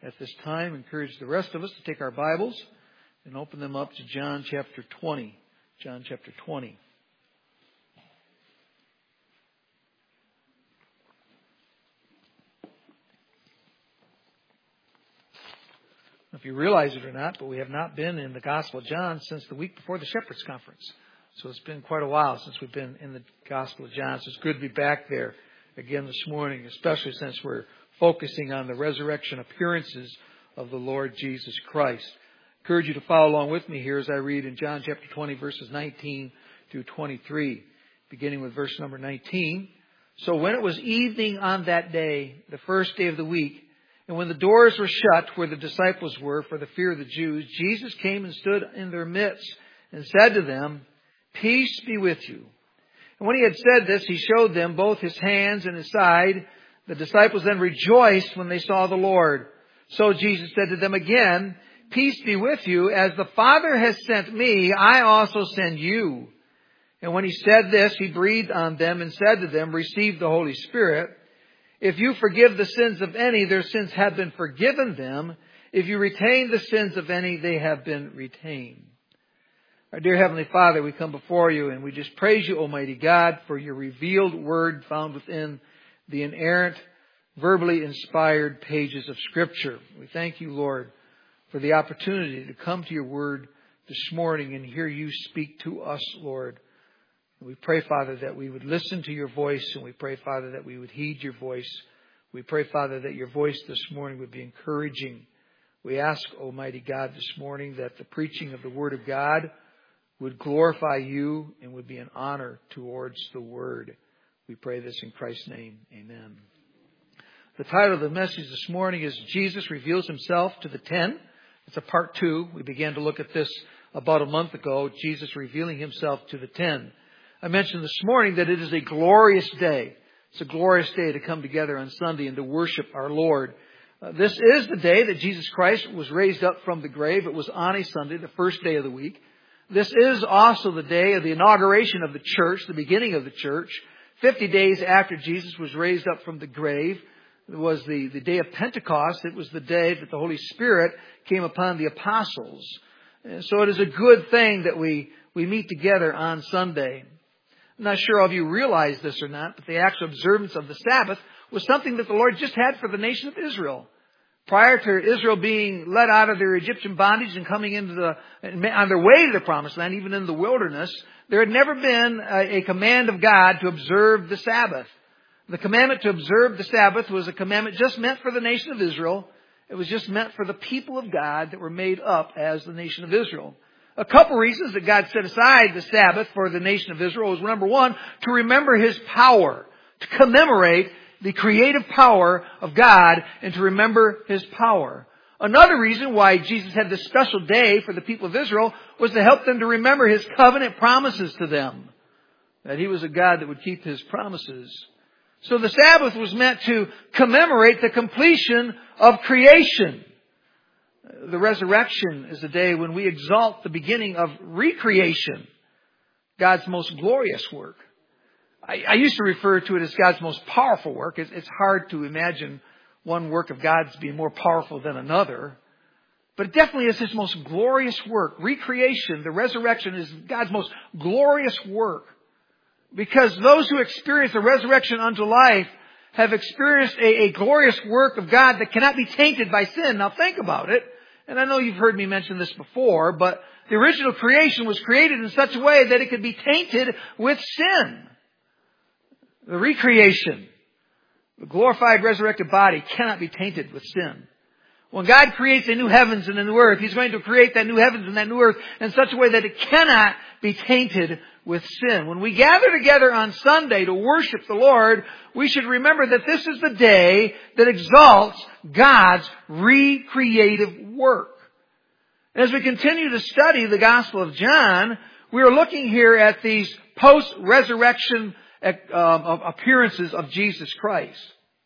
At this time, I encourage the rest of us to take our Bibles and open them up to John chapter 20. John chapter 20. If you realize it or not, but we have not been in the Gospel of John since the week before the Shepherds Conference. So it's been quite a while since we've been in the Gospel of John. So it's good to be back there again this morning, especially since we're focusing on the resurrection appearances of the Lord Jesus Christ. I encourage you to follow along with me here as I read in John chapter 20, verses 19 through 23, beginning with verse number 19. So when it was evening on that day, the first day of the week, and when the doors were shut where the disciples were for the fear of the Jews, Jesus came and stood in their midst and said to them, "Peace be with you." And when he had said this, he showed them both his hands and his side. The disciples then rejoiced when they saw the Lord. So Jesus said to them again, "Peace be with you. As the Father has sent me, I also send you." And when he said this, he breathed on them and said to them, "Receive the Holy Spirit. If you forgive the sins of any, their sins have been forgiven them. If you retain the sins of any, they have been retained." Our dear Heavenly Father, we come before you and we just praise you, Almighty God, for your revealed word found within the inerrant, verbally inspired pages of Scripture. We thank you, Lord, for the opportunity to come to your word this morning and hear you speak to us, Lord. And we pray, Father, that we would listen to your voice, and we pray, Father, that we would heed your voice. We pray, Father, that your voice this morning would be encouraging. We ask, Almighty God, this morning that the preaching of the Word of God would glorify you and would be an honor towards the Word. We pray this in Christ's name. Amen. The title of the message this morning is Jesus Reveals Himself to the 10. It's a part 2. We began to look at this about a month ago, Jesus revealing Himself to the 10. I mentioned this morning that it is a glorious day. It's a glorious day to come together on Sunday and to worship our Lord. This is the day that Jesus Christ was raised up from the grave. It was on a Sunday, the first day of the week. This is also the day of the inauguration of the church, the beginning of the church. 50 days after Jesus was raised up from the grave, it was the day of Pentecost. It was the day that the Holy Spirit came upon the apostles. And so it is a good thing that we meet together on Sunday. I'm not sure if you realize this or not, but the actual observance of the Sabbath was something that the Lord just had for the nation of Israel. Prior to Israel being led out of their Egyptian bondage and coming on their way to the Promised Land, even in the wilderness, there had never been a command of God to observe the Sabbath. The commandment to observe the Sabbath was a commandment just meant for the nation of Israel. It was just meant for the people of God that were made up as the nation of Israel. A couple reasons that God set aside the Sabbath for the nation of Israel was, number one, to remember His power, to commemorate the creative power of God and to remember His power. Another reason why Jesus had this special day for the people of Israel was to help them to remember His covenant promises to them, that He was a God that would keep His promises. So the Sabbath was meant to commemorate the completion of creation. The resurrection is the day when we exalt the beginning of recreation, God's most glorious work. I used to refer to it as God's most powerful work. It's hard to imagine one work of God's being more powerful than another. But it definitely is His most glorious work. Recreation, the resurrection, is God's most glorious work. Because those who experience the resurrection unto life have experienced a glorious work of God that cannot be tainted by sin. Now think about it. And I know you've heard me mention this before, but the original creation was created in such a way that it could be tainted with sin. The recreation, the glorified resurrected body cannot be tainted with sin. When God creates a new heavens and a new earth, He's going to create that new heavens and that new earth in such a way that it cannot be tainted with sin. When we gather together on Sunday to worship the Lord, we should remember that this is the day that exalts God's recreative work. As we continue to study the Gospel of John, we are looking here at these post-resurrection appearances of Jesus Christ.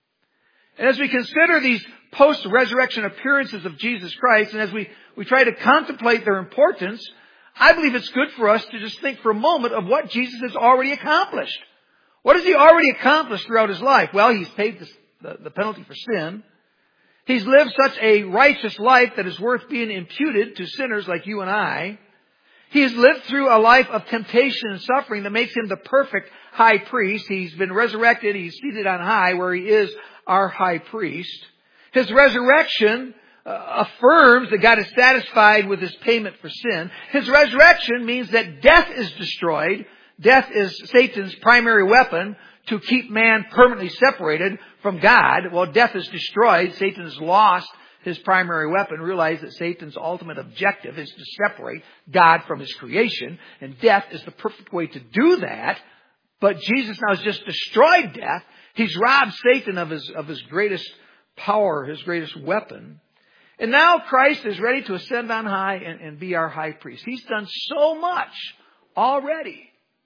And as we consider these post-resurrection appearances of Jesus Christ, and as we try to contemplate their importance, I believe it's good for us to just think for a moment of what Jesus has already accomplished. What has He already accomplished throughout His life? Well, He's paid the penalty for sin. He's lived such a righteous life that is worth being imputed to sinners like you and I. He has lived through a life of temptation and suffering that makes him the perfect high priest. He's been resurrected. He's seated on high where he is our high priest. His resurrection affirms that God is satisfied with his payment for sin. His resurrection means that death is destroyed. Death is Satan's primary weapon to keep man permanently separated from God. Well, death is destroyed. Satan has lost his primary weapon. Realize that Satan's ultimate objective is to separate God from his creation. And death is the perfect way to do that. But Jesus now has just destroyed death. He's robbed Satan of his greatest power, his greatest weapon. And now Christ is ready to ascend on high and be our high priest. He's done so much already.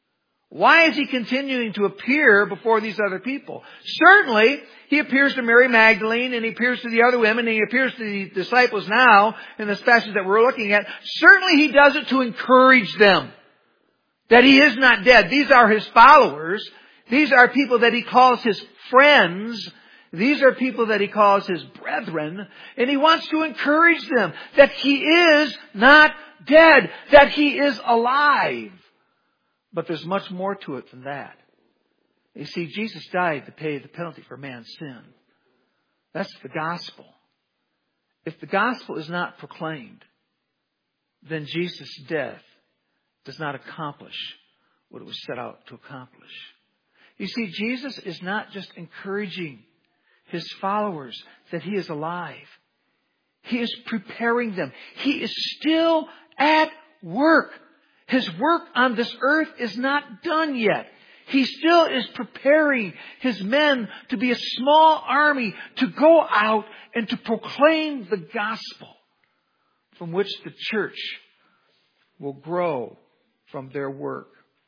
Why is he continuing to appear before these other people? Certainly, he appears to Mary Magdalene and he appears to the other women and he appears to the disciples now in this passage that we're looking at. Certainly, he does it to encourage them that he is not dead. These are his followers. These are people that he calls his friends. These are people that he calls his brethren. And he wants to encourage them that he is not dead, that he is alive. But there's much more to it than that. You see, Jesus died to pay the penalty for man's sin. That's the gospel. If the gospel is not proclaimed, then Jesus' death does not accomplish what it was set out to accomplish. You see, Jesus is not just encouraging his followers that he is alive. He is preparing them. He is still at work. His work on this earth is not done yet. He still is preparing his men to be a small army to go out and to proclaim the gospel from which the church will grow from their work.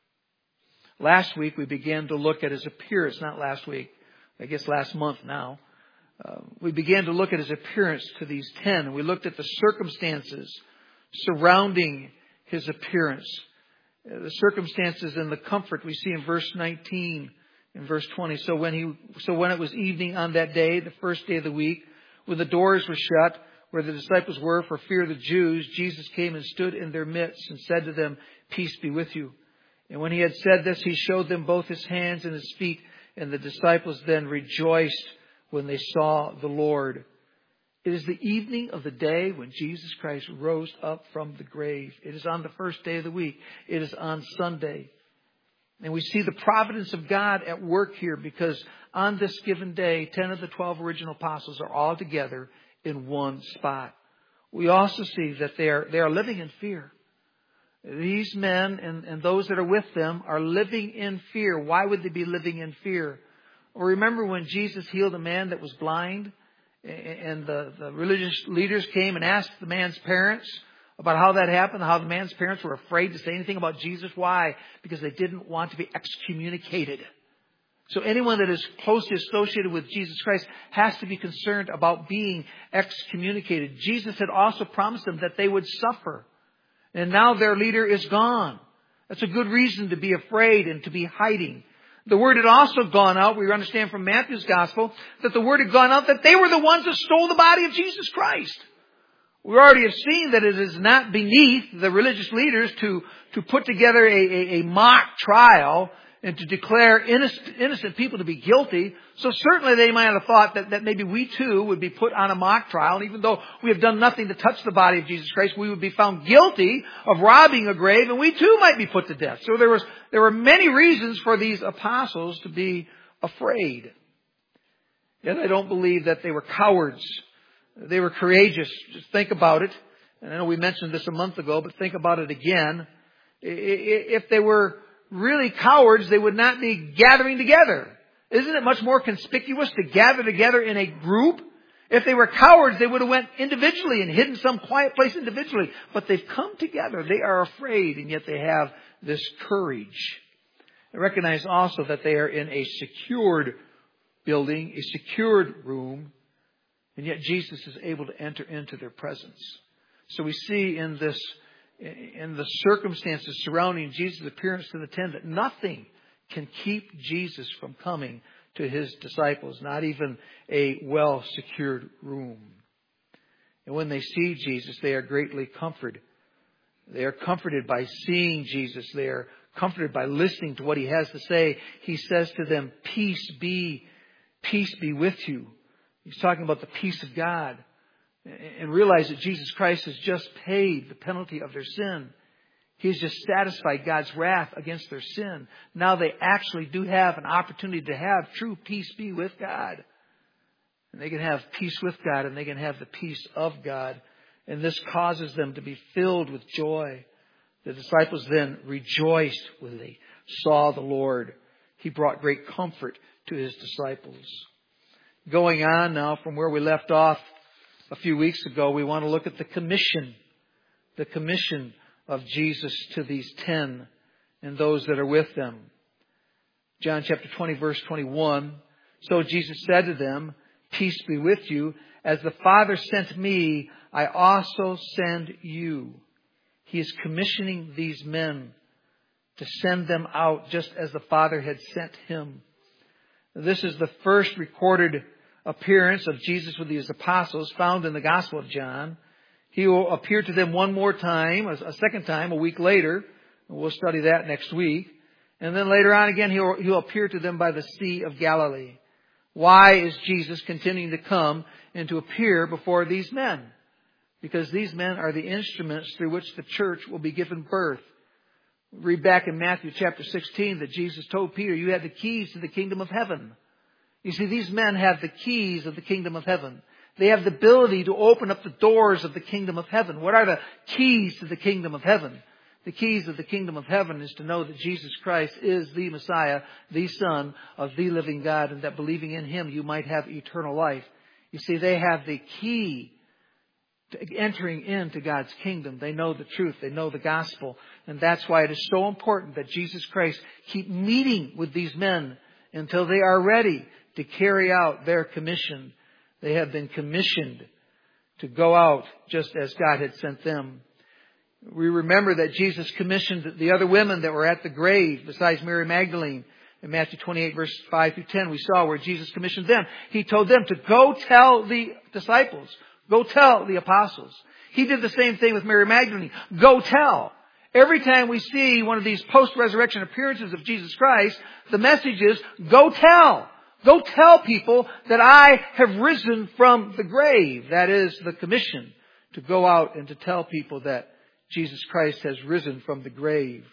Last week we began to look at his appearance. Not last week, I guess last month now. We began to look at his appearance to these 10. We looked at the circumstances surrounding his appearance. The circumstances and the comfort we see in verse 19 and verse 20. So when it was evening on that day, the first day of the week, when the doors were shut, where the disciples were for fear of the Jews, Jesus came and stood in their midst and said to them, "Peace be with you." And when he had said this, he showed them both his hands and his feet. And the disciples then rejoiced when they saw the Lord. It is the evening of the day when Jesus Christ rose up from the grave. It is on the first day of the week. It is on Sunday. And we see the providence of God at work here because on this given day, 10 of the 12 original apostles are all together in one spot. We also see that they are living in fear. These men and those that are with them are living in fear. Why would they be living in fear? Well, remember when Jesus healed a man that was blind? And the religious leaders came and asked the man's parents about how that happened, how the man's parents were afraid to say anything about Jesus. Why? Because they didn't want to be excommunicated. So anyone that is closely associated with Jesus Christ has to be concerned about being excommunicated. Jesus had also promised them that they would suffer. And now their leader is gone. That's a good reason to be afraid and to be hiding. The word had also gone out, we understand from Matthew's gospel, that the word had gone out that they were the ones that stole the body of Jesus Christ. We already have seen that it is not beneath the religious leaders to put together a mock trial and to declare innocent people to be guilty. So certainly they might have thought that maybe we too would be put on a mock trial. And even though we have done nothing to touch the body of Jesus Christ, we would be found guilty of robbing a grave and we too might be put to death. So there were many reasons for these apostles to be afraid. Yet I don't believe that they were cowards. They were courageous. Just think about it. And I know we mentioned this a month ago, but think about it again. If they were really cowards, they would not be gathering together. Isn't it much more conspicuous to gather together in a group? If they were cowards, they would have went individually and hidden some quiet place individually. But they've come together. They are afraid, and yet they have this courage. I recognize also that they are in a secured building, a secured room, and yet Jesus is able to enter into their presence. So we see in the circumstances surrounding Jesus' appearance to the 10 that nothing can keep Jesus from coming to His disciples, not even a well-secured room. And when they see Jesus, they are greatly comforted. They are comforted by seeing Jesus. They are comforted by listening to what He has to say. He says to them, peace be with you. He's talking about the peace of God. And realize that Jesus Christ has just paid the penalty of their sin. He's just satisfied God's wrath against their sin. Now they actually do have an opportunity to have true peace be with God. And they can have peace with God, and they can have the peace of God. And this causes them to be filled with joy. The disciples then rejoiced when they saw the Lord. He brought great comfort to His disciples. Going on now from where we left off a few weeks ago, we want to look at the commission. The commission of Jesus to these 10 and those that are with them. John chapter 20, verse 21. So Jesus said to them, peace be with you. As the Father sent me, I also send you. He is commissioning these men to send them out just as the Father had sent Him. This is the first recorded appearance of Jesus with His apostles found in the Gospel of John. He will appear to them one more time, a second time, a week later. We'll study that next week. And then later on again, He'll appear to them by the Sea of Galilee. Why is Jesus continuing to come and to appear before these men? Because these men are the instruments through which the church will be given birth. Read back in Matthew chapter 16 that Jesus told Peter, you have the keys to the kingdom of heaven. You see, these men have the keys of the kingdom of heaven. They have the ability to open up the doors of the kingdom of heaven. What are the keys to the kingdom of heaven? The keys of the kingdom of heaven is to know that Jesus Christ is the Messiah, the Son of the living God, and that believing in Him you might have eternal life. You see, they have the key to entering into God's kingdom. They know the truth. They know the gospel. And that's why it is so important that Jesus Christ keep meeting with these men until they are ready to carry out their commission. They have been commissioned to go out just as God had sent them. We remember that Jesus commissioned the other women that were at the grave besides Mary Magdalene. In Matthew 28, verse 5 through 10, we saw where Jesus commissioned them. He told them to go tell the disciples. Go tell the apostles. He did the same thing with Mary Magdalene. Go tell. Every time we see one of these post-resurrection appearances of Jesus Christ, the message is, go tell. Go tell people that I have risen from the grave. That is the commission, to go out and to tell people that Jesus Christ has risen from the grave.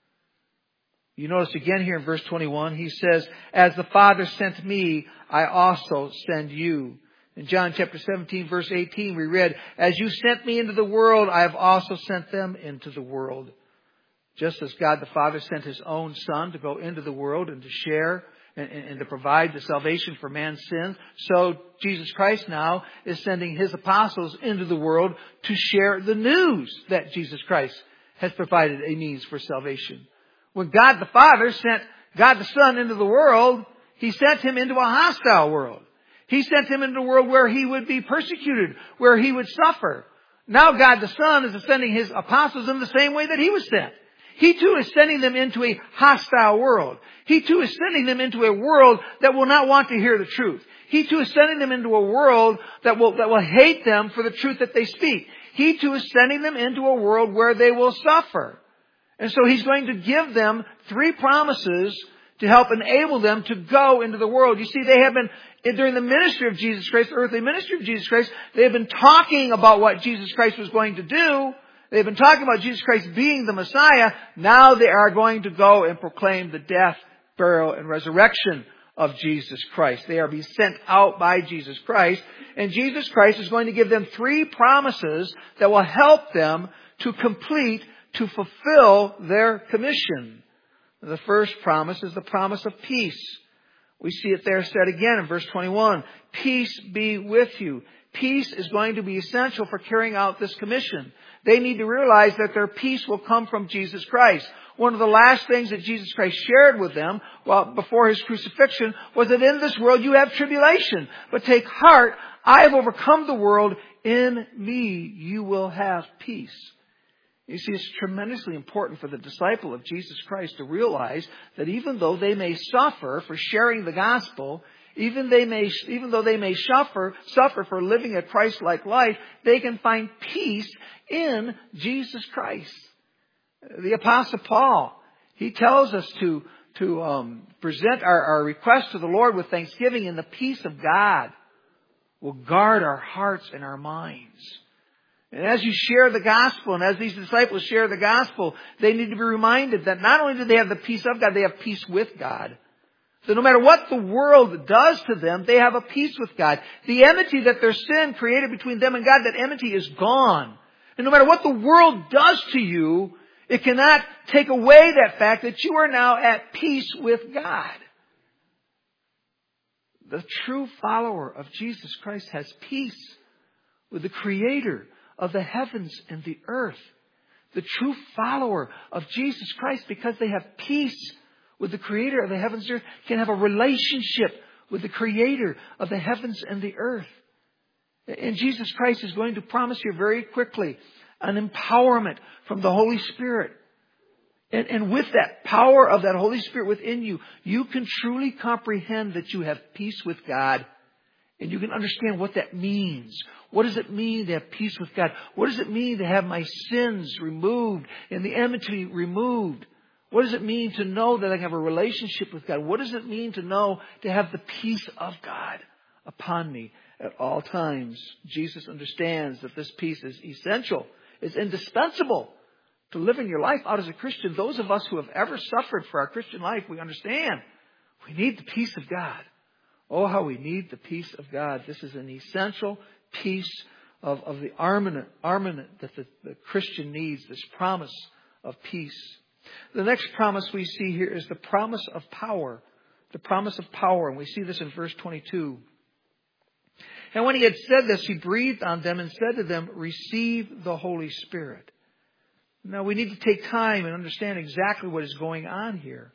You notice again here in verse 21, He says, as the Father sent me, I also send you. In John chapter 17, verse 18, we read, as you sent me into the world, I have also sent them into the world. Just as God the Father sent His own Son to go into the world and to share and to provide the salvation for man's sins, so Jesus Christ now is sending His apostles into the world to share the news that Jesus Christ has provided a means for salvation. When God the Father sent God the Son into the world, He sent Him into a hostile world. He sent Him into a world where He would be persecuted, where He would suffer. Now God the Son is sending His apostles in the same way that He was sent. He too is sending them into a hostile world. He too is sending them into a world that will not want to hear the truth. He too is sending them into a world that will hate them for the truth that they speak. He too is sending them into a world where they will suffer. And so He's going to give them 3 promises to help enable them to go into the world. You see, they have been, during the ministry of Jesus Christ, the earthly ministry of Jesus Christ, they have been talking about what Jesus Christ was going to do. They've been talking about Jesus Christ being the Messiah. Now they are going to go and proclaim the death, burial, and resurrection of Jesus Christ. They are being sent out by Jesus Christ. And Jesus Christ is going to give them 3 promises that will help them to complete, to fulfill their commission. The first promise is the promise of peace. We see it there said again in verse 21. Peace be with you. Peace is going to be essential for carrying out this commission. They need to realize that their peace will come from Jesus Christ. One of the last things that Jesus Christ shared with them before His crucifixion was that in this world you have tribulation. But take heart, I have overcome the world. In me you will have peace. You see, it's tremendously important for the disciple of Jesus Christ to realize that even though they may suffer for sharing the gospel, even though they may suffer for living a Christ-like life, they can find peace in Jesus Christ. The Apostle Paul, he tells us to present our request to the Lord with thanksgiving, and the peace of God will guard our hearts and our minds. And as you share the gospel, and as these disciples share the gospel, they need to be reminded that not only do they have the peace of God, they have peace with God. So no matter what the world does to them, they have a peace with God. The enmity that their sin created between them and God, that enmity is gone. And no matter what the world does to you, it cannot take away that fact that you are now at peace with God. The true follower of Jesus Christ has peace with the Creator of the heavens and the earth. The true follower of Jesus Christ, because they have peace with the Creator of the heavens and the earth, can have a relationship with the Creator of the heavens and the earth. And Jesus Christ is going to promise you very quickly an empowerment from the Holy Spirit. And with that power of that Holy Spirit within you, you can truly comprehend that you have peace with God. And you can understand what that means. What does it mean to have peace with God? What does it mean to have my sins removed and the enmity removed? What does it mean to know that I have a relationship with God? What does it mean to know to have the peace of God upon me at all times? Jesus understands that this peace is essential. It's indispensable to living your life out as a Christian. Those of us who have ever suffered for our Christian life, we understand we need the peace of God. Oh, how we need the peace of God. This is an essential piece of the armament that the Christian needs, this promise of peace. The next promise we see here is the promise of power. The promise of power. And we see this in verse 22. And when he had said this, he breathed on them and said to them, "Receive the Holy Spirit." Now we need to take time and understand exactly what is going on here.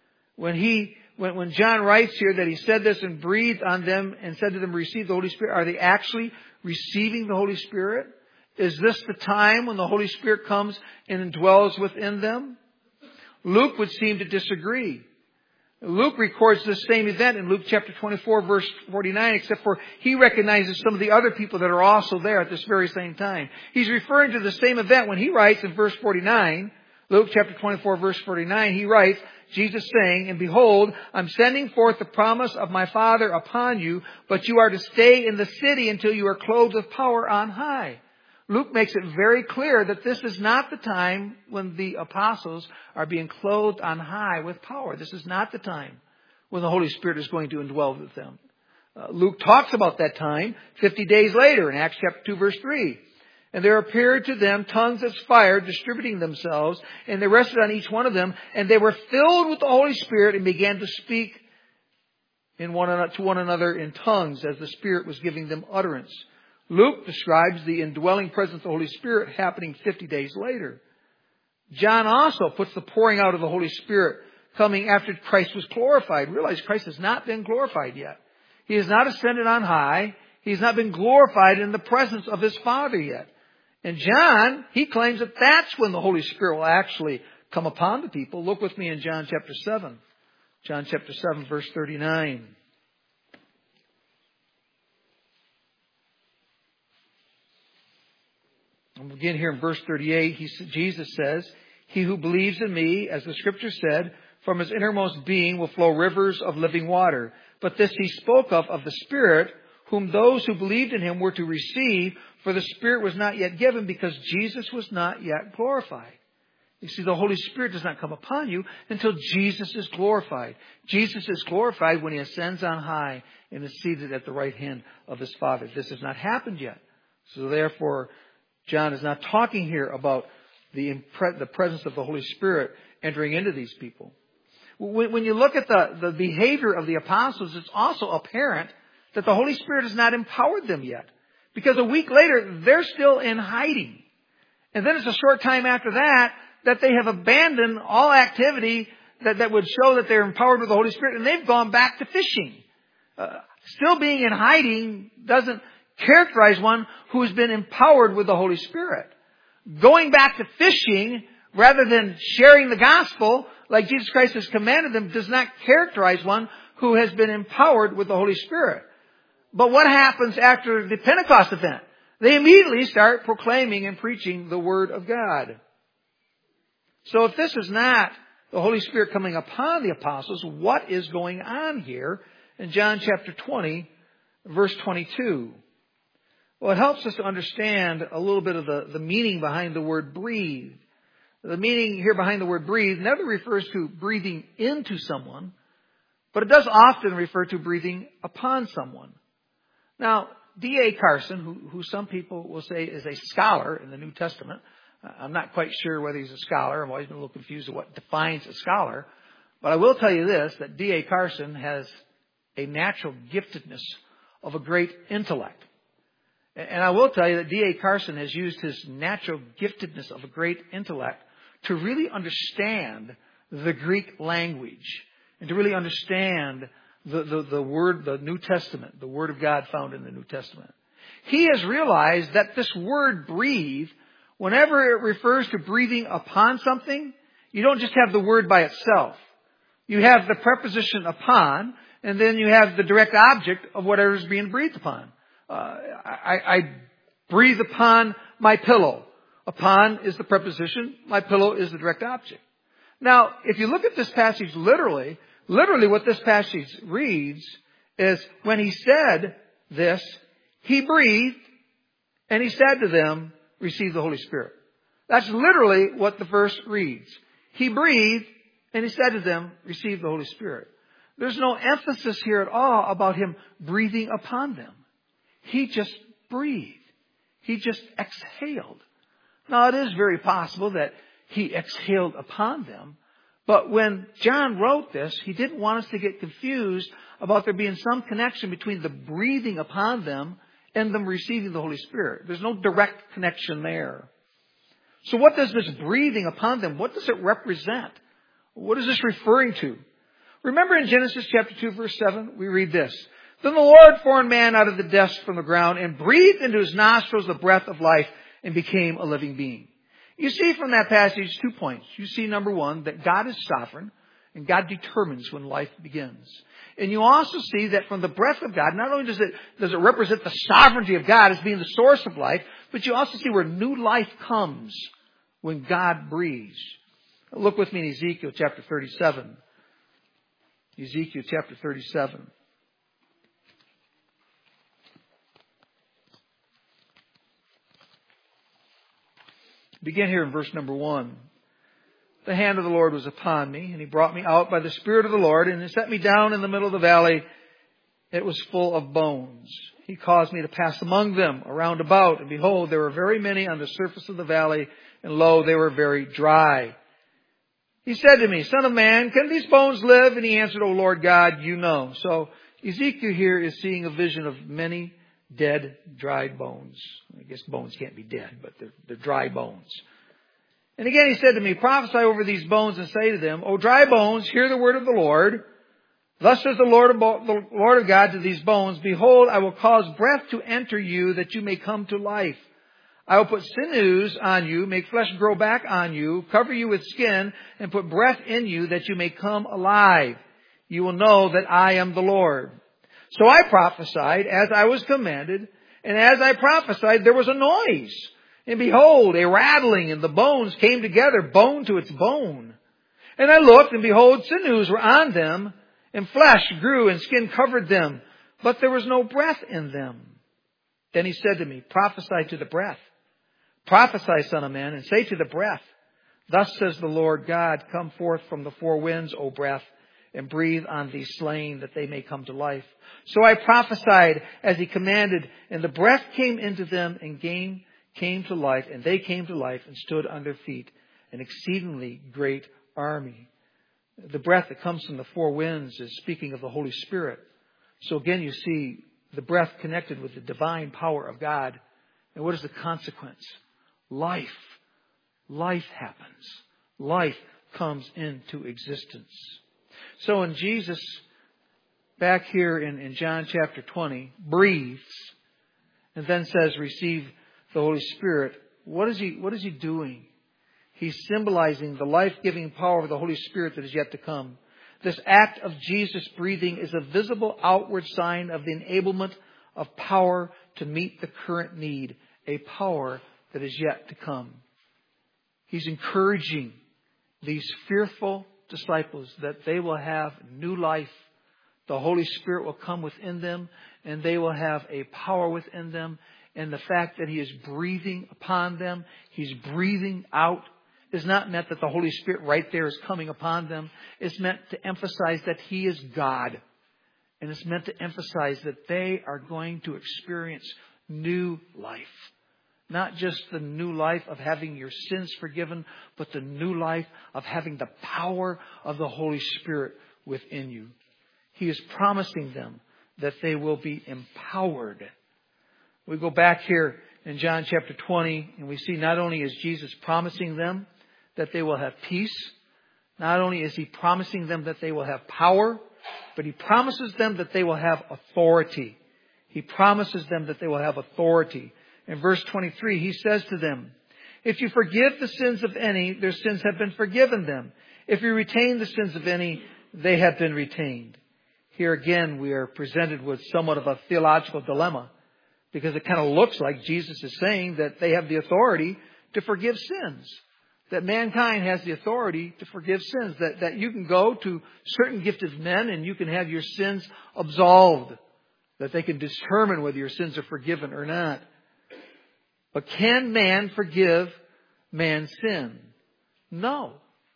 When John writes here that he said this and breathed on them and said to them, "Receive the Holy Spirit," are they actually receiving the Holy Spirit? Is this the time when the Holy Spirit comes and indwells within them? Luke would seem to disagree. Luke records this same event in Luke chapter 24, verse 49, except for he recognizes some of the other people that are also there at this very same time. He's referring to the same event when he writes in verse 49, Luke chapter 24, verse 49, he writes, Jesus saying, "And behold, I'm sending forth the promise of my Father upon you, but you are to stay in the city until you are clothed with power on high." Luke makes it very clear that this is not the time when the apostles are being clothed on high with power. This is not the time when the Holy Spirit is going to indwell with them. Luke talks about that time 50 days later in Acts chapter 2, verse 3. "And there appeared to them tongues as fire distributing themselves, and they rested on each one of them, and they were filled with the Holy Spirit and began to speak to one another in tongues as the Spirit was giving them utterance." Luke describes the indwelling presence of the Holy Spirit happening 50 days later. John also puts the pouring out of the Holy Spirit coming after Christ was glorified. Realize Christ has not been glorified yet. He has not ascended on high. He has not been glorified in the presence of his Father yet. And John, he claims that that's when the Holy Spirit will actually come upon the people. Look with me in John chapter 7. John chapter 7, verse 39. And again here in verse 38, Jesus says, "He who believes in me, as the Scripture said, from his innermost being will flow rivers of living water. But this he spoke of the Spirit, whom those who believed in him were to receive, for the Spirit was not yet given because Jesus was not yet glorified." You see, the Holy Spirit does not come upon you until Jesus is glorified. Jesus is glorified when he ascends on high and is seated at the right hand of his Father. This has not happened yet. So therefore, John is not talking here about the presence of the Holy Spirit entering into these people. When you look at the behavior of the apostles, it's also apparent that the Holy Spirit has not empowered them yet. Because a week later, they're still in hiding. And then it's a short time after that they have abandoned all activity that would show that they're empowered with the Holy Spirit, and they've gone back to fishing. Still being in hiding doesn't characterize one who has been empowered with the Holy Spirit. going back to fishing rather than sharing the gospel like Jesus Christ has commanded them does not characterize one who has been empowered with the Holy Spirit. But what happens after the Pentecost event? They immediately start proclaiming and preaching the Word of God. So if this is not the Holy Spirit coming upon the apostles, what is going on here in John chapter 20, verse 22? Well, it helps us to understand a little bit of the meaning behind the word breathe. The meaning here behind the word breathe never refers to breathing into someone, but it does often refer to breathing upon someone. Now, D.A. Carson, who some people will say is a scholar in the New Testament, I'm not quite sure whether he's a scholar. I've always been a little confused at what defines a scholar. But I will tell you this, that D.A. Carson has a natural giftedness of a great intellect. And I will tell you that D.A. Carson has used his natural giftedness of a great intellect to really understand the Greek language and to really understand the word, the New Testament, the Word of God found in the New Testament. He has realized that this word breathe, whenever it refers to breathing upon something, you don't just have the word by itself. You have the preposition upon, and then you have the direct object of whatever is being breathed upon. I breathe upon my pillow. Upon is the preposition. My pillow is the direct object. Now, if you look at this passage literally what this passage reads is when he said this, he breathed and he said to them, receive the Holy Spirit. That's literally what the verse reads. He breathed and he said to them, receive the Holy Spirit. There's no emphasis here at all about him breathing upon them. He just breathed. He just exhaled. Now, it is very possible that he exhaled upon them. But when John wrote this, he didn't want us to get confused about there being some connection between the breathing upon them and them receiving the Holy Spirit. There's no direct connection there. So what does this breathing upon them, what does it represent? What is this referring to? Remember in Genesis chapter 2, verse 7, we read this. Then the Lord formed man out of the dust from the ground and breathed into his nostrils the breath of life and became a living being. You see from that passage 2 points. You see, number one, that God is sovereign and God determines when life begins. And you also see that from the breath of God, not only does it represent the sovereignty of God as being the source of life, but you also see where new life comes when God breathes. Look with me in Ezekiel chapter 37. Ezekiel chapter 37. Begin here in verse number 1. The hand of the Lord was upon me, and he brought me out by the Spirit of the Lord, and he set me down in the middle of the valley. It was full of bones. He caused me to pass among them around about, and behold, there were very many on the surface of the valley, and lo, they were very dry. He said to me, Son of man, can these bones live? And he answered, O Lord God, you know. So Ezekiel here is seeing a vision of many dead, dried bones. I guess bones can't be dead, but they're dry bones. And again he said to me, prophesy over these bones and say to them, O dry bones, hear the word of the Lord. Thus says the Lord of God to these bones, behold, I will cause breath to enter you that you may come to life. I will put sinews on you, make flesh grow back on you, cover you with skin, and put breath in you that you may come alive. You will know that I am the Lord. So I prophesied as I was commanded, and as I prophesied, there was a noise. And behold, a rattling, and the bones came together, bone to its bone. And I looked, and behold, sinews were on them, and flesh grew, and skin covered them, but there was no breath in them. Then he said to me, prophesy to the breath. Prophesy, son of man, and say to the breath, thus says the Lord God, come forth from the four winds, O breath, and breathe on these slain that they may come to life. So I prophesied as he commanded, and the breath came into them and came to life, and they came to life and stood on their feet, an exceedingly great army. The breath that comes from the four winds is speaking of the Holy Spirit. So again, you see the breath connected with the divine power of God. And what is the consequence? Life. Life happens. Life comes into existence. So when Jesus, back here in John chapter 20, breathes and then says, receive the Holy Spirit, What is he doing? He's symbolizing the life-giving power of the Holy Spirit that is yet to come. This act of Jesus breathing is a visible outward sign of the enablement of power to meet the current need, a power that is yet to come. He's encouraging these fearful disciples that they will have new life. The Holy Spirit will come within them, and they will have a power within them. And the fact that He is breathing upon them, He's breathing out, is not meant that the Holy Spirit right there is coming upon them. It's meant to emphasize that He is God. And it's meant to emphasize that they are going to experience new life. Not just the new life of having your sins forgiven, but the new life of having the power of the Holy Spirit within you. He is promising them that they will be empowered. We go back here in John chapter 20, and we see not only is Jesus promising them that they will have peace, not only is He promising them that they will have power, but He promises them that they will have authority. He promises them that they will have authority. In verse 23, He says to them, "If you forgive the sins of any, their sins have been forgiven them. If you retain the sins of any, they have been retained." Here again, we are presented with somewhat of a theological dilemma, because it kind of looks like Jesus is saying that they have the authority to forgive sins. That mankind has the authority to forgive sins. That you can go to certain gifted men and you can have your sins absolved. That they can determine whether your sins are forgiven or not. But can man forgive man's sin? No.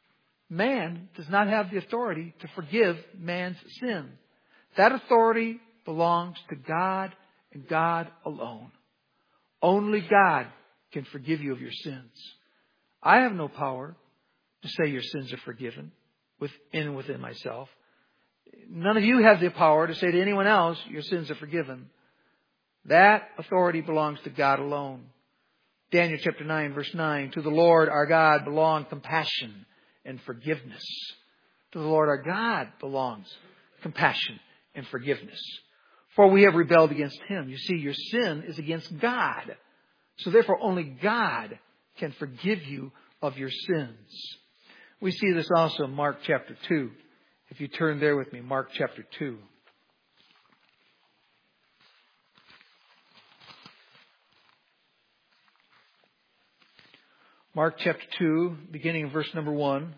Man does not have the authority to forgive man's sin. That authority belongs to God and God alone. Only God can forgive you of your sins. I have no power to say your sins are forgiven within myself. None of you have the power to say to anyone else your sins are forgiven. That authority belongs to God alone. Daniel chapter 9, verse 9, "To the Lord our God belong compassion and forgiveness." To the Lord our God belongs compassion and forgiveness. For we have rebelled against Him. You see, your sin is against God. So therefore only God can forgive you of your sins. We see this also in Mark chapter 2. If you turn there with me, Mark chapter 2. Mark chapter 2, beginning in verse number 1.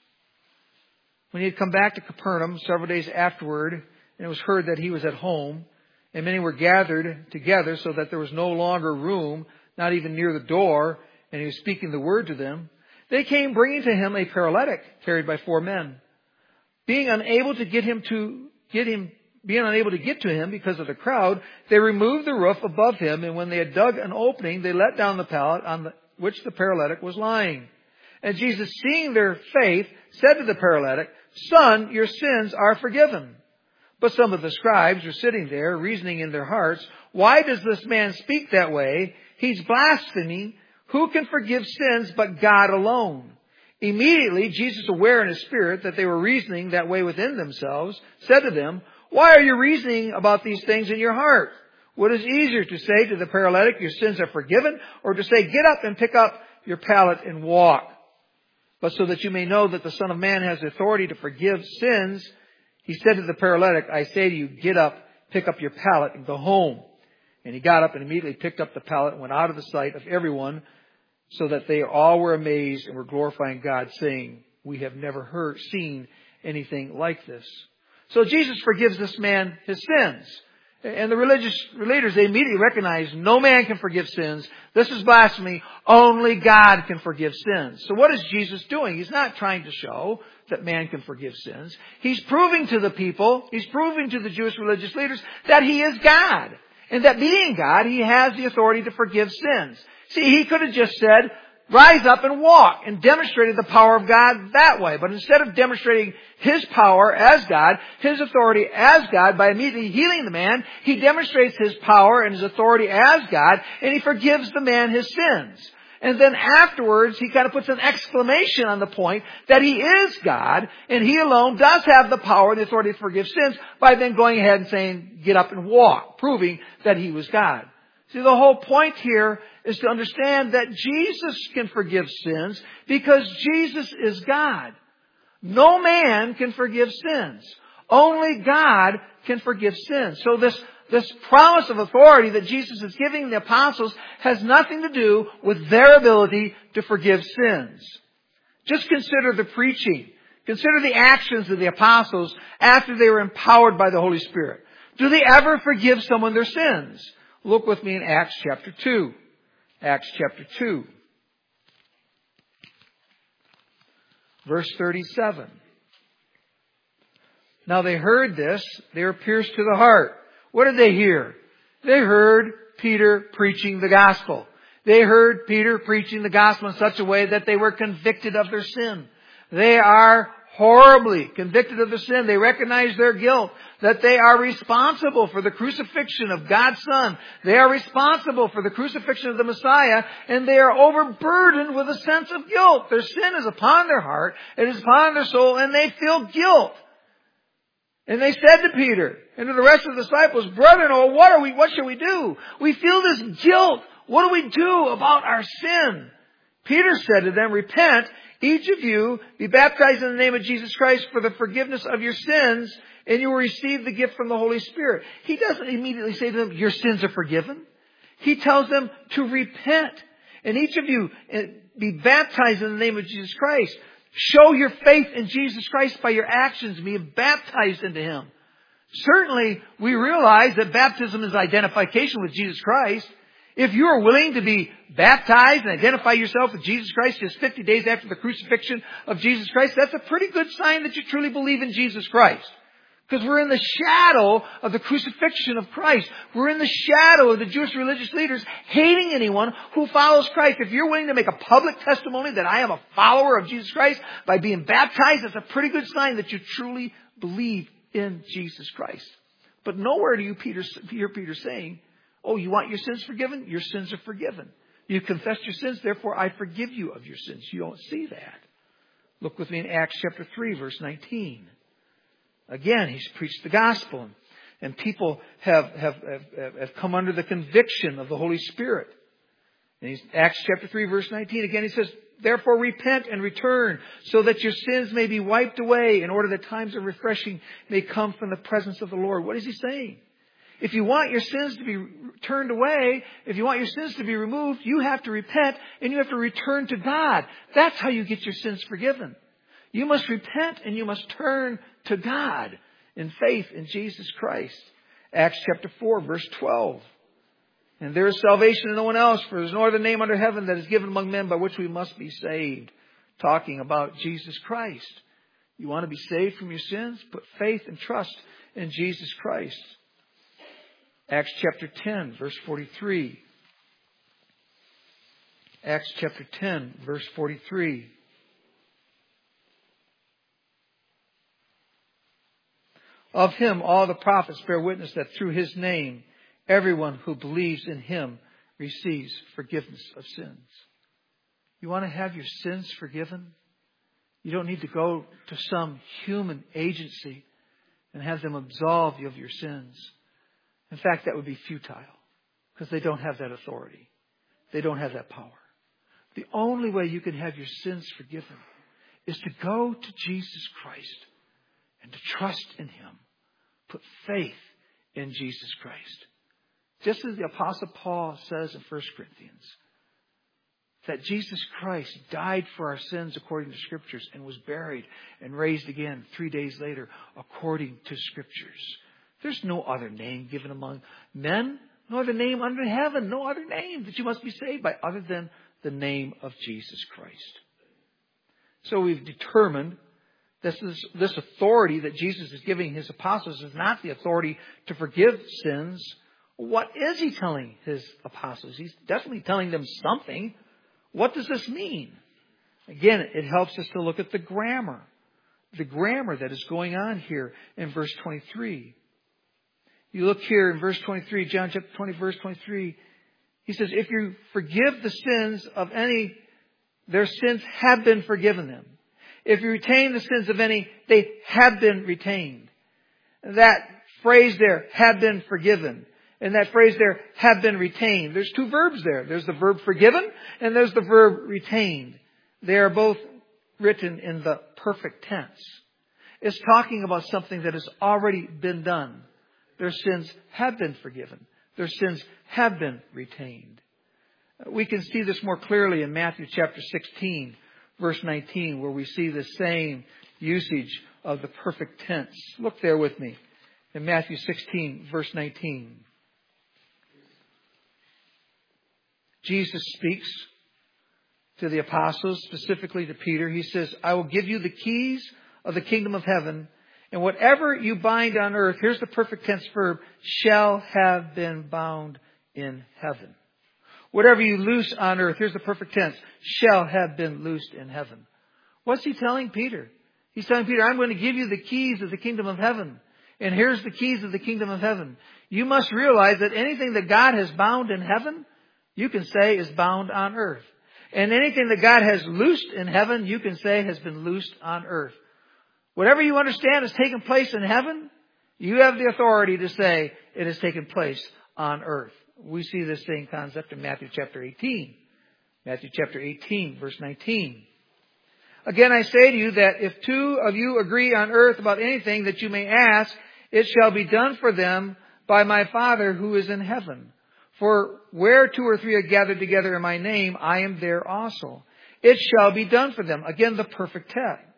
When He had come back to Capernaum several days afterward, and it was heard that He was at home, and many were gathered together so that there was no longer room, not even near the door, and He was speaking the word to them, they came bringing to Him a paralytic carried by 4 men. Being unable to get to him because of the crowd, they removed the roof above him, and when they had dug an opening, they let down the pallet on which the paralytic was lying. And Jesus, seeing their faith, said to the paralytic, "Son, your sins are forgiven." But some of the scribes were sitting there, reasoning in their hearts, "Why does this man speak that way? He's blaspheming. Who can forgive sins but God alone?" Immediately, Jesus, aware in His spirit that they were reasoning that way within themselves, said to them, "Why are you reasoning about these things in your heart? What is easier, to say to the paralytic, 'Your sins are forgiven,' or to say, 'Get up and pick up your pallet and walk'? But so that you may know that the Son of Man has authority to forgive sins," He said to the paralytic, "I say to you, get up, pick up your pallet, and go home." And he got up and immediately picked up the pallet and went out of the sight of everyone, so that they all were amazed and were glorifying God, saying, "We have never seen anything like this." So Jesus forgives this man his sins. And the religious leaders, they immediately recognize no man can forgive sins. This is blasphemy. Only God can forgive sins. So what is Jesus doing? He's not trying to show that man can forgive sins. He's proving to the people, He's proving to the Jewish religious leaders that He is God. And that being God, He has the authority to forgive sins. See, He could have just said, "Rise up and walk," and demonstrated the power of God that way. But instead of demonstrating His power as God, His authority as God, by immediately healing the man, He demonstrates His power and His authority as God, and He forgives the man his sins. And then afterwards, He kind of puts an exclamation on the point that He is God, and He alone does have the power and the authority to forgive sins, by then going ahead and saying, "Get up and walk," proving that He was God. See, the whole point here is to understand that Jesus can forgive sins because Jesus is God. No man can forgive sins. Only God can forgive sins. So this promise of authority that Jesus is giving the apostles has nothing to do with their ability to forgive sins. Just consider the preaching. Consider the actions of the apostles after they were empowered by the Holy Spirit. Do they ever forgive someone their sins? Look with me in Acts chapter 2. Acts chapter 2. Verse 37. Now they heard this. They were pierced to the heart. What did they hear? They heard Peter preaching the gospel. They heard Peter preaching the gospel in such a way that they were convicted of their sin. They are horribly convicted of their sin. They recognize their guilt, that they are responsible for the crucifixion of God's Son. They are responsible for the crucifixion of the Messiah, and they are overburdened with a sense of guilt. Their sin is upon their heart, it is upon their soul, and they feel guilt. And they said to Peter and to the rest of the disciples, "Brethren, what shall we do? We feel this guilt. What do we do about our sin?" Peter said to them, "Repent, each of you, be baptized in the name of Jesus Christ for the forgiveness of your sins, and you will receive the gift from the Holy Spirit." He doesn't immediately say to them, "Your sins are forgiven." He tells them to repent. And each of you be baptized in the name of Jesus Christ. Show your faith in Jesus Christ by your actions. Be baptized into Him. Certainly, we realize that baptism is identification with Jesus Christ. If you are willing to be baptized and identify yourself with Jesus Christ just 50 days after the crucifixion of Jesus Christ, that's a pretty good sign that you truly believe in Jesus Christ. Because we're in the shadow of the crucifixion of Christ. We're in the shadow of the Jewish religious leaders hating anyone who follows Christ. If you're willing to make a public testimony that I am a follower of Jesus Christ by being baptized, that's a pretty good sign that you truly believe in Jesus Christ. But nowhere do you hear Peter saying, "Oh, you want your sins forgiven? Your sins are forgiven. You confessed your sins, therefore I forgive you of your sins." You don't see that. Look with me in Acts chapter 3, verse 19. Again, he's preached the gospel, and people have come under the conviction of the Holy Spirit. And Acts chapter 3, verse 19, again he says, "Therefore repent and return, so that your sins may be wiped away, in order that times of refreshing may come from the presence of the Lord." What is he saying? If you want your sins to be turned away, if you want your sins to be removed, you have to repent and you have to return to God. That's how you get your sins forgiven. You must repent and you must turn to God in faith in Jesus Christ. Acts chapter 4, verse 12. "And there is salvation in no one else, for there is no other name under heaven that is given among men by which we must be saved." Talking about Jesus Christ. You want to be saved from your sins? Put faith and trust in Jesus Christ. Acts chapter 10, verse 43. Acts chapter 10, verse 43. "Of Him all the prophets bear witness that through His name everyone who believes in Him receives forgiveness of sins." You want to have your sins forgiven? You don't need to go to some human agency and have them absolve you of your sins. In fact, that would be futile, because they don't have that authority. They don't have that power. The only way you can have your sins forgiven is to go to Jesus Christ and to trust in Him. Put faith in Jesus Christ. Just as the Apostle Paul says in 1 Corinthians, that Jesus Christ died for our sins according to Scriptures and was buried and raised again 3 days later according to Scriptures. There's no other name given among men, no other name under heaven, no other name that you must be saved by other than the name of Jesus Christ. So we've determined this authority that Jesus is giving His apostles is not the authority to forgive sins. What is He telling His apostles? He's definitely telling them something. What does this mean? Again, it helps us to look at the grammar that is going on here in verse 23. You look here in verse 23, John chapter 20, verse 23. He says, "If you forgive the sins of any, their sins have been forgiven them. If you retain the sins of any, they have been retained." That phrase there, "have been forgiven," And that phrase there, have been retained. There's two verbs there. There's the verb forgiven and there's the verb retained. They are both written in the perfect tense. It's talking about something that has already been done. Their sins have been forgiven. Their sins have been retained. We can see this more clearly in Matthew chapter 16, verse 19, where we see the same usage of the perfect tense. Look there with me in Matthew 16, verse 19. Jesus speaks to the apostles, specifically to Peter. He says, I will give you the keys of the kingdom of heaven, and whatever you bind on earth, here's the perfect tense verb, shall have been bound in heaven. Whatever you loose on earth, here's the perfect tense, shall have been loosed in heaven. What's he telling Peter? He's telling Peter, I'm going to give you the keys of the kingdom of heaven. And here's the keys of the kingdom of heaven. You must realize that anything that God has bound in heaven, you can say is bound on earth. And anything that God has loosed in heaven, you can say has been loosed on earth. Whatever you understand has taken place in heaven, you have the authority to say it has taken place on earth. We see this same concept in Matthew chapter 18. Matthew chapter 18, verse 19. Again, I say to you that if two of you agree on earth about anything that you may ask, it shall be done for them by my Father who is in heaven. For where two or three are gathered together in my name, I am there also. It shall be done for them. Again, the perfect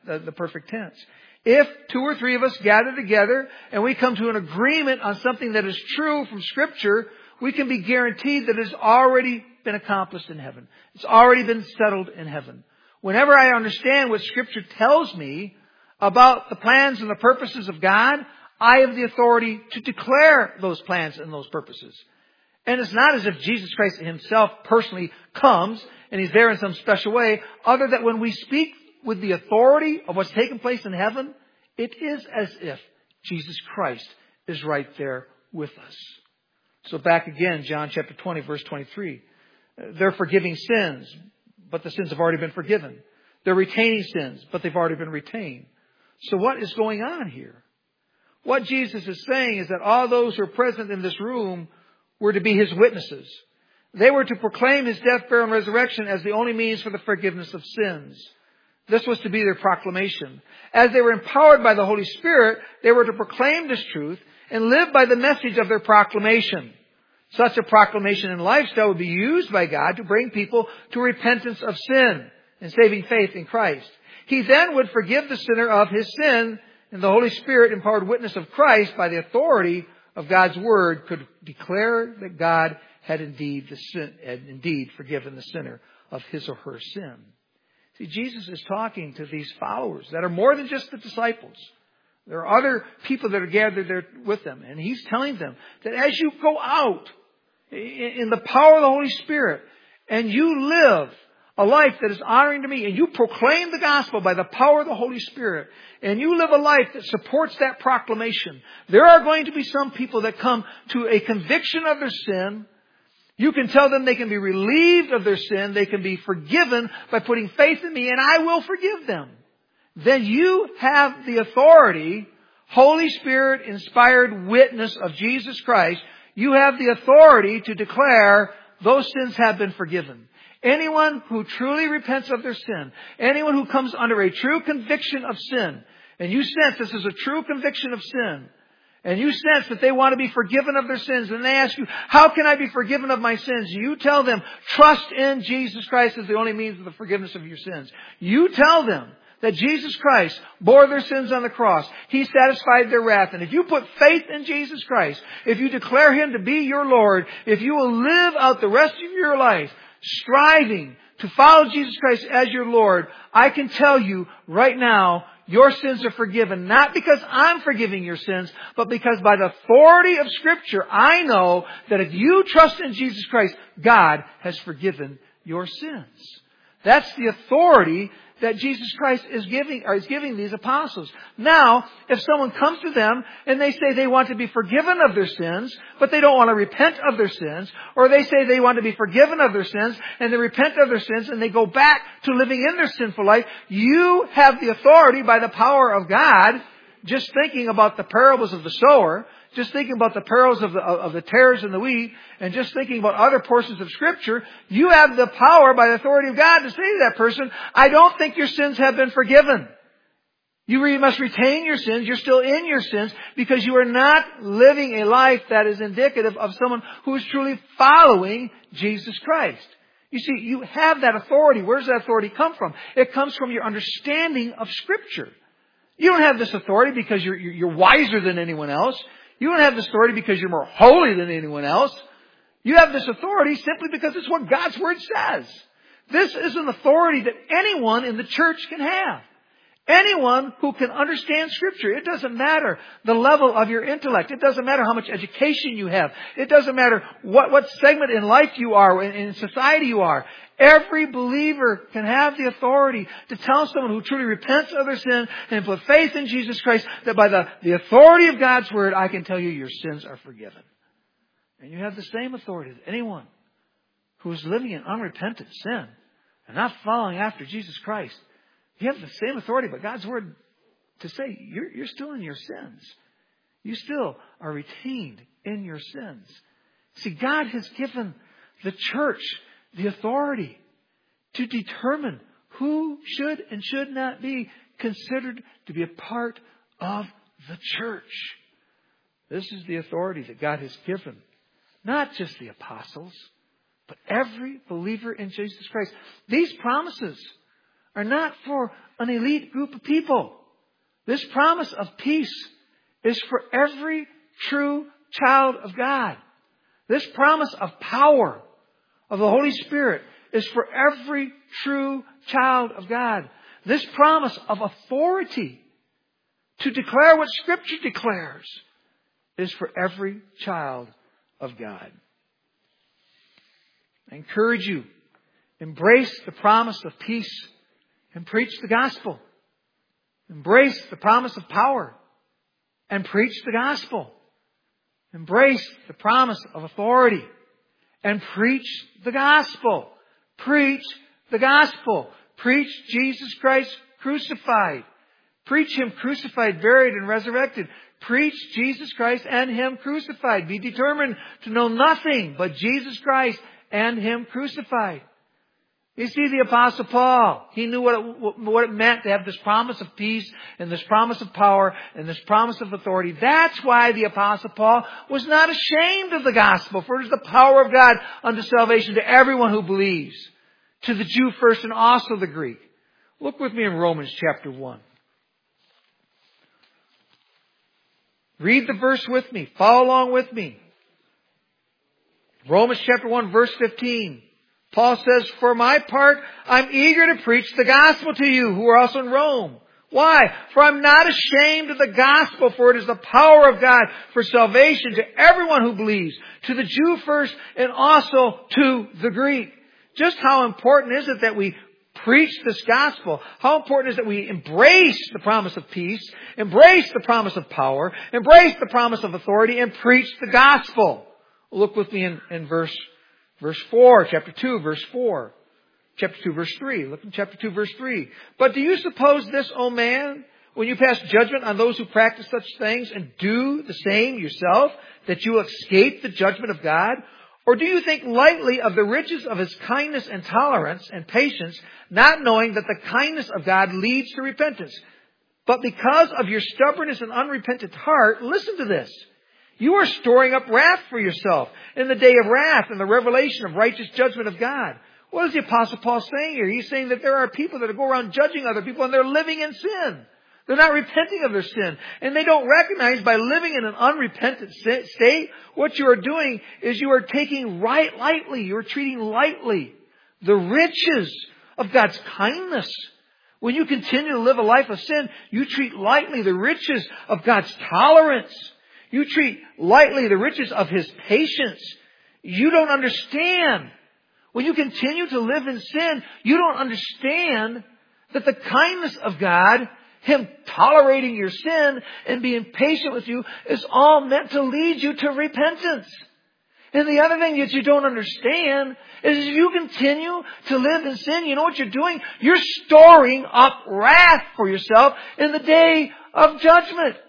tense. If two or three of us gather together and we come to an agreement on something that is true from Scripture, we can be guaranteed that it has already been accomplished in heaven. It's already been settled in heaven. Whenever I understand what Scripture tells me about the plans and the purposes of God, I have the authority to declare those plans and those purposes. And it's not as if Jesus Christ himself personally comes and he's there in some special way, other than when we speak with the authority of what's taken place in heaven, it is as if Jesus Christ is right there with us. So back again, John chapter 20, verse 23. They're forgiving sins, but the sins have already been forgiven. They're retaining sins, but they've already been retained. So what is going on here? What Jesus is saying is that all those who are present in this room were to be his witnesses. They were to proclaim his death, burial, and resurrection as the only means for the forgiveness of sins. This was to be their proclamation. As they were empowered by the Holy Spirit, they were to proclaim this truth and live by the message of their proclamation. Such a proclamation and lifestyle would be used by God to bring people to repentance of sin and saving faith in Christ. He then would forgive the sinner of his sin, and the Holy Spirit, empowered witness of Christ by the authority of God's Word, could declare that God had indeed forgiven the sinner of his or her sin. See, Jesus is talking to these followers that are more than just the disciples. There are other people that are gathered there with them. And he's telling them that as you go out in the power of the Holy Spirit and you live a life that is honoring to me, and you proclaim the gospel by the power of the Holy Spirit, and you live a life that supports that proclamation, there are going to be some people that come to a conviction of their sin. You can tell them they can be relieved of their sin. They can be forgiven by putting faith in me, and I will forgive them. Then you have the authority, Holy Spirit inspired witness of Jesus Christ. You have the authority to declare those sins have been forgiven. Anyone who truly repents of their sin, anyone who comes under a true conviction of sin, and you sense this is a true conviction of sin, and you sense that they want to be forgiven of their sins, and they ask you, how can I be forgiven of my sins? You tell them, trust in Jesus Christ as the only means of the forgiveness of your sins. You tell them that Jesus Christ bore their sins on the cross. He satisfied their wrath. And if you put faith in Jesus Christ, if you declare Him to be your Lord, if you will live out the rest of your life striving to follow Jesus Christ as your Lord, I can tell you right now, your sins are forgiven. Not because I'm forgiving your sins, but because by the authority of Scripture, I know that if you trust in Jesus Christ, God has forgiven your sins. That's the authority that Jesus Christ is giving these apostles. Now, if someone comes to them and they say they want to be forgiven of their sins, but they don't want to repent of their sins, or they say they want to be forgiven of their sins and they repent of their sins and they go back to living in their sinful life, you have the authority by the power of God, just thinking about the parables of the sower, just thinking about the perils of the tares and the wheat, and just thinking about other portions of Scripture, you have the power by the authority of God to say to that person, I don't think your sins have been forgiven. You must retain your sins. You're still in your sins because you are not living a life that is indicative of someone who is truly following Jesus Christ. You see, you have that authority. Where does that authority come from? It comes from your understanding of Scripture. You don't have this authority because you're wiser than anyone else. You don't have this authority because you're more holy than anyone else. You have this authority simply because it's what God's Word says. This is an authority that anyone in the church can have. Anyone who can understand Scripture. It doesn't matter the level of your intellect. It doesn't matter how much education you have. It doesn't matter what segment in life you are, in society you are. Every believer can have the authority to tell someone who truly repents of their sin and put faith in Jesus Christ that by the authority of God's Word, I can tell you your sins are forgiven. And you have the same authority as anyone who is living in unrepentant sin and not following after Jesus Christ. You have the same authority, but God's Word to say you're still in your sins. You still are retained in your sins. See, God has given the church the authority to determine who should and should not be considered to be a part of the church. This is the authority that God has given, not just the apostles, but every believer in Jesus Christ. These promises are not for an elite group of people. This promise of peace is for every true child of God. This promise of power of the Holy Spirit is for every true child of God. This promise of authority to declare what Scripture declares is for every child of God. I encourage you, embrace the promise of peace and preach the gospel. Embrace the promise of power and preach the gospel. Embrace the promise of authority and preach the gospel. Preach the gospel. Preach Jesus Christ crucified. Preach Him crucified, buried, and resurrected. Preach Jesus Christ and Him crucified. Be determined to know nothing but Jesus Christ and Him crucified. You see, the Apostle Paul, he knew what it meant to have this promise of peace and this promise of power and this promise of authority. That's why the Apostle Paul was not ashamed of the gospel, for it is the power of God unto salvation to everyone who believes, to the Jew first and also the Greek. Look with me in Romans chapter 1. Read the verse with me. Follow along with me. Romans chapter 1, verse 15. Paul says, for my part, I'm eager to preach the gospel to you who are also in Rome. Why? For I'm not ashamed of the gospel, for it is the power of God for salvation to everyone who believes, to the Jew first and also to the Greek. Just how important is it that we preach this gospel? How important is it that we embrace the promise of peace, embrace the promise of power, embrace the promise of authority, and preach the gospel? Look with me in verse 4, chapter 2, verse 4. Chapter 2, verse 3. Look in chapter 2, verse 3. But do you suppose this, O man, when you pass judgment on those who practice such things and do the same yourself, that you will escape the judgment of God? Or do you think lightly of the riches of His kindness and tolerance and patience, not knowing that the kindness of God leads to repentance? But because of your stubbornness and unrepentant heart, listen to this. You are storing up wrath for yourself in the day of wrath and the revelation of righteous judgment of God. What is the Apostle Paul saying here? He's saying that there are people that go around judging other people and they're living in sin. They're not repenting of their sin. And they don't recognize by living in an unrepentant state, what you are doing is you are taking lightly, you are treating lightly the riches of God's kindness. When you continue to live a life of sin, you treat lightly the riches of God's tolerance. You treat lightly the riches of His patience. You don't understand. When you continue to live in sin, you don't understand that the kindness of God, Him tolerating your sin and being patient with you, is all meant to lead you to repentance. And the other thing that you don't understand is if you continue to live in sin, you know what you're doing? You're storing up wrath for yourself in the day of judgment.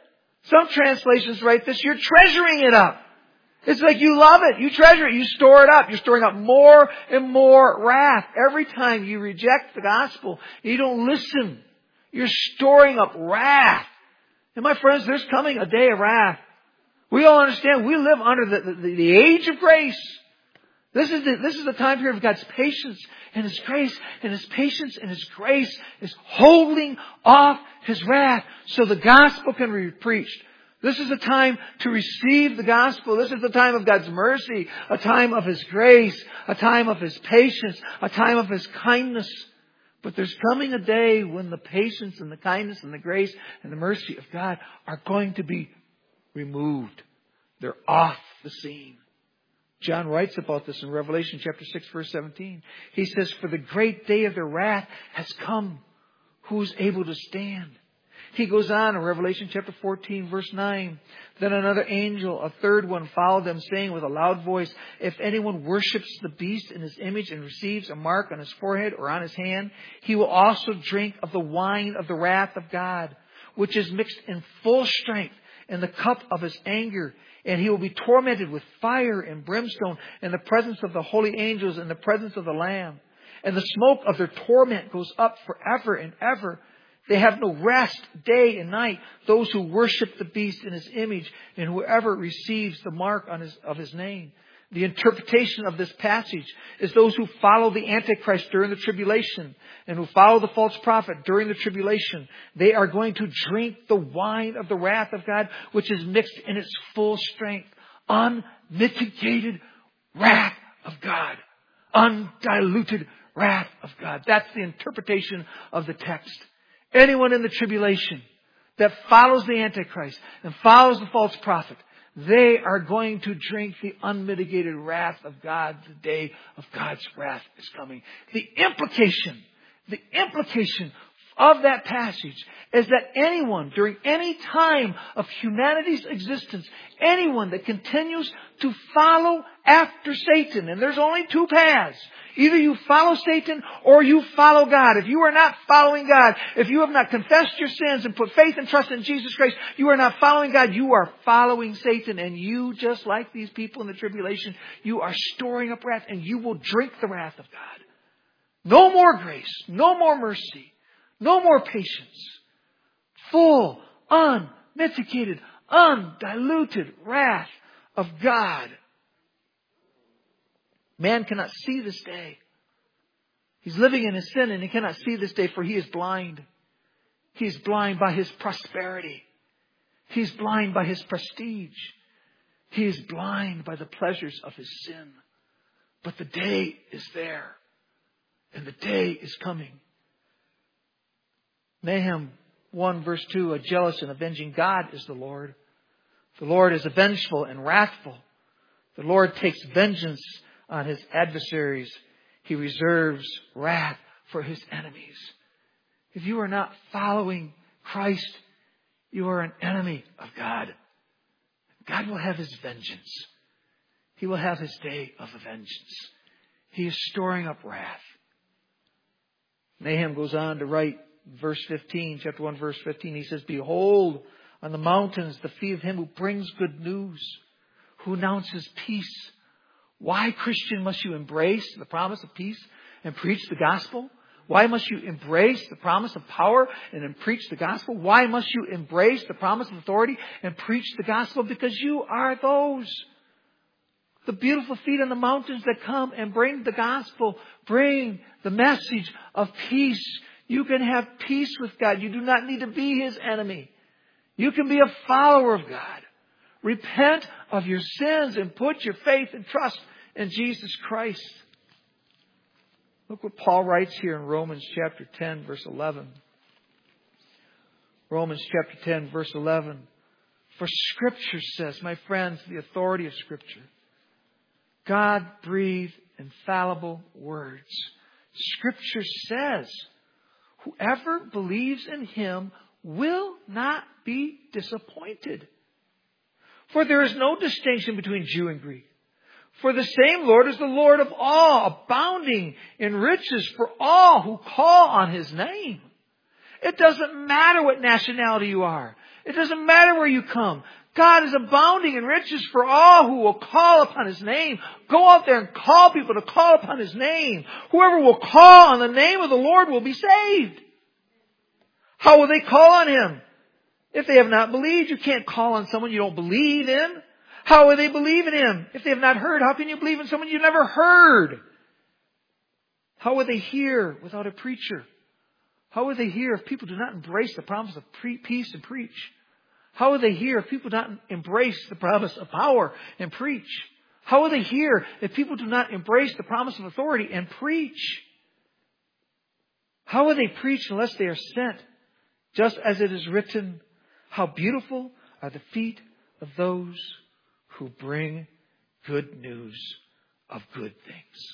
Some translations write this, you're treasuring it up. It's like you love it. You treasure it. You store it up. You're storing up more and more wrath. Every time you reject the gospel, you don't listen. You're storing up wrath. And my friends, there's coming a day of wrath. We all understand we live under the age of grace. This is the time period of God's patience and His grace, and His patience and His grace is holding off His wrath so the gospel can be preached. This is a time to receive the gospel. This is the time of God's mercy, a time of His grace, a time of His patience, a time of His kindness. But there's coming a day when the patience and the kindness and the grace and the mercy of God are going to be removed. They're off the scene. John writes about this in Revelation chapter 6, verse 17. He says, for the great day of their wrath has come. Who is able to stand? He goes on in Revelation chapter 14, verse 9. Then another angel, a third one, followed them, saying with a loud voice, if anyone worships the beast in his image and receives a mark on his forehead or on his hand, he will also drink of the wine of the wrath of God, which is mixed in full strength in the cup of His anger. And he will be tormented with fire and brimstone in the presence of the holy angels and the presence of the Lamb. And the smoke of their torment goes up forever and ever. They have no rest day and night, those who worship the beast in his image and whoever receives the mark of his name. The interpretation of this passage is those who follow the Antichrist during the tribulation and who follow the false prophet during the tribulation. They are going to drink the wine of the wrath of God, which is mixed in its full strength. Unmitigated wrath of God. Undiluted wrath of God. That's the interpretation of the text. Anyone in the tribulation that follows the Antichrist and follows the false prophet, they are going to drink the unmitigated wrath of God. The day of God's wrath is coming. The implication of that passage is that anyone during any time of humanity's existence, anyone that continues to follow after Satan, and there's only two paths. Either you follow Satan or you follow God. If you are not following God, if you have not confessed your sins and put faith and trust in Jesus Christ, you are not following God, you are following Satan. And you, just like these people in the tribulation, you are storing up wrath and you will drink the wrath of God. No more grace, no more mercy, no more patience. Full, unmitigated, undiluted wrath of God. Man cannot see this day. He's living in his sin and he cannot see this day, for he is blind. He is blind by his prosperity. He is blind by his prestige. He is blind by the pleasures of his sin. But the day is there. And the day is coming. Nahum 1 verse 2, a jealous and avenging God is the Lord. The Lord is vengeful and wrathful. The Lord takes vengeance on His adversaries. He reserves wrath for His enemies. If you are not following Christ, you are an enemy of God. God will have His vengeance. He will have His day of vengeance. He is storing up wrath. Nahum goes on to write, verse 15, chapter 1, verse 15, he says, behold, on the mountains the feet of him who brings good news, who announces peace. Why, Christian, must you embrace the promise of peace and preach the gospel? Why must you embrace the promise of power and preach the gospel? Why must you embrace the promise of authority and preach the gospel? Because you are those. The beautiful feet on the mountains that come and bring the gospel, bring the message of peace. You can have peace with God. You do not need to be His enemy. You can be a follower of God. Repent of your sins and put your faith and trust in Jesus Christ. Look what Paul writes here in Romans chapter 10, verse 11. Romans chapter 10, verse 11. For Scripture says, my friends, the authority of Scripture, God breathed infallible words. Scripture says, whoever believes in Him will not be disappointed. For there is no distinction between Jew and Greek. For the same Lord is the Lord of all, abounding in riches for all who call on His name. It doesn't matter what nationality you are. It doesn't matter where you come. God is abounding in riches for all who will call upon His name. Go out there and call people to call upon His name. Whoever will call on the name of the Lord will be saved. How will they call on Him? If they have not believed, you can't call on someone you don't believe in. How will they believe in Him? If they have not heard, how can you believe in someone you never heard? How will they hear without a preacher? How will they hear if people do not embrace the promise of peace and preach? How will they hear if people do not embrace the promise of power and preach? How will they hear if people do not embrace the promise of authority and preach? How will they preach unless they are sent? Just as it is written, how beautiful are the feet of those who bring good news of good things.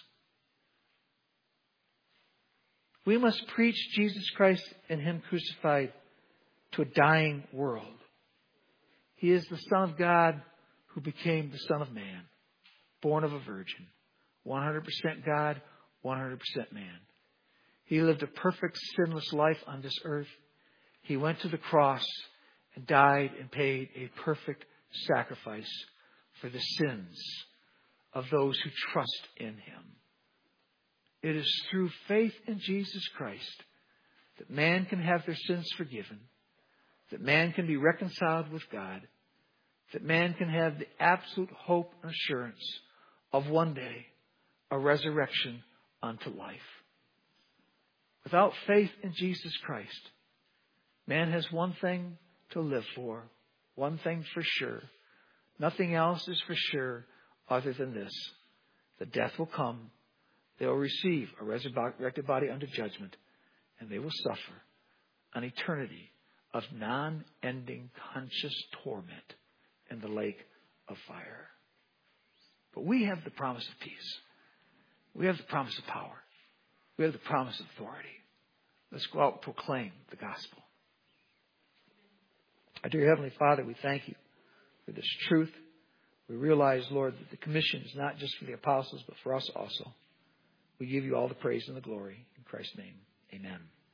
We must preach Jesus Christ and Him crucified to a dying world. He is the Son of God who became the Son of Man, born of a virgin, 100% God, 100% man. He lived a perfect, sinless life on this earth. He went to the cross and died and paid a perfect sacrifice for the sins of those who trust in Him. It is through faith in Jesus Christ that man can have their sins forgiven, that man can be reconciled with God, that man can have the absolute hope and assurance of one day a resurrection unto life. Without faith in Jesus Christ, man has one thing to live for, one thing for sure. Nothing else is for sure other than this, that death will come. They will receive a resurrected body unto judgment, and they will suffer an eternity of non-ending conscious torment in the lake of fire. But we have the promise of peace. We have the promise of power. We have the promise of authority. Let's go out and proclaim the gospel. Our dear Heavenly Father, we thank You for this truth. We realize, Lord, that the commission is not just for the apostles, but for us also. We give You all the praise and the glory. In Christ's name, amen.